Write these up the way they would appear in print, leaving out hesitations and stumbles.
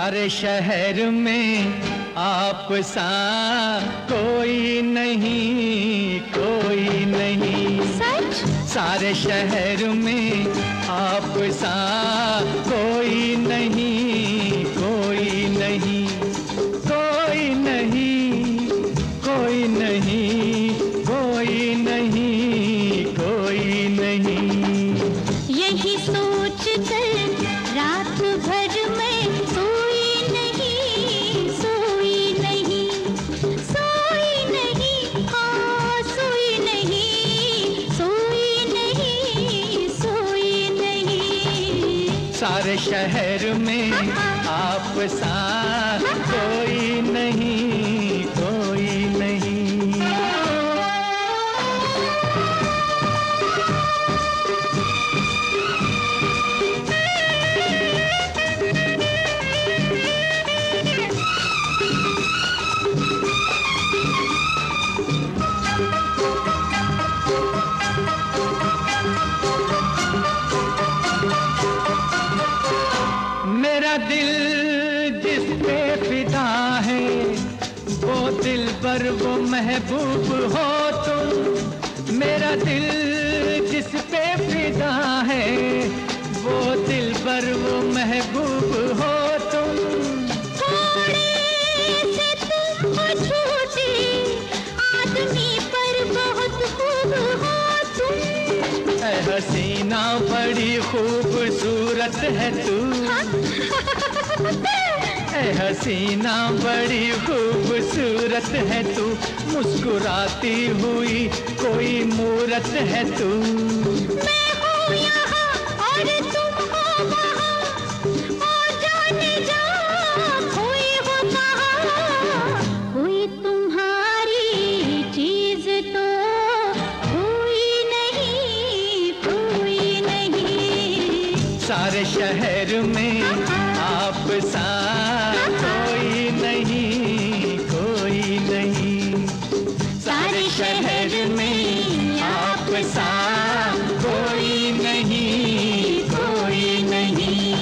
सारे शहर में आप सा कोई नहीं, कोई नहीं। सच? सारे शहर में आप सा कोई नहीं, कोई नहीं, कोई नहीं, कोई नहीं, कोई नहीं, कोई नहीं। यही सोच कर रात भर मैं सोई नहीं, सोई नहीं, सोई नहीं, हाँ सोई नहीं, सोई नहीं, सोई नहीं। सारे शहर में आप सा कोई नहीं, कोई नहीं। मेरा दिल जिस पे फिदा है, वो दिलबर वो महबूब हो तुम। मेरा दिल जिस पे फिदा है, वो दिलबर वो महबूब हो तुम। थोड़े से तुम हो छोटे, आदमी पर बहुत खूब हो तुम। ऐ हसीना बड़ी खूबसूरत है तू। ऐ हसीना बड़ी खूबसूरत है तू, मुस्कुराती हुई कोई मूरत है तू। मैं हूँ यहाँ और तुम हो वहाँ, और जाने जा कोई हो कहाँ। कोई तुम्हारी चीज तो कोई नहीं, कोई नहीं। सारे शहर में आप सा कोई नहीं, कोई नहीं। सारे शहर में आप सा कोई नहीं, कोई नहीं।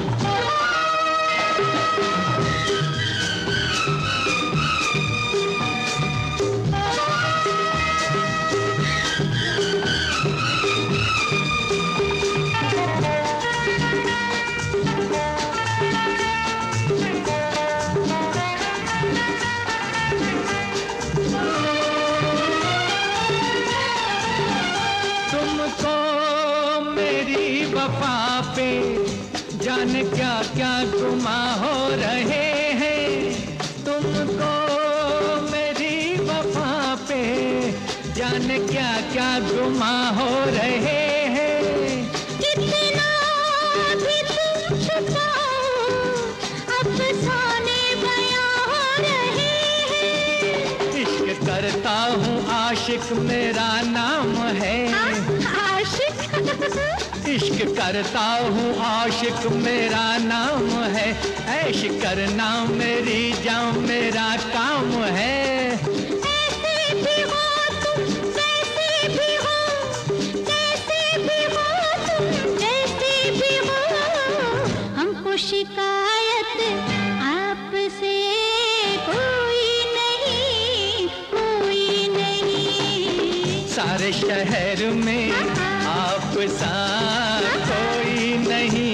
वफा पे जाने क्या क्या गुमा हो रहे हैं। तुमको मेरी वफा पे जाने क्या क्या गुमा हो रहे हैं। कितना भी तुम छुपाओ, अफसाने बयां हो रहे हैं। इश्क करता हूँ आशिक मेरा नाम है। आशिक? इश्क करता हूँ आशिक मेरा नाम है। ऐश करना मेरी जान मेरा काम है। ऐसे भी हो तुम, वैसे भी हो, कैसे भी हो तुम, जैसे भी हो। हमको शिकायत आपसे कोई नहीं, कोई नहीं। सारे शहर में आप सा कोई नहीं,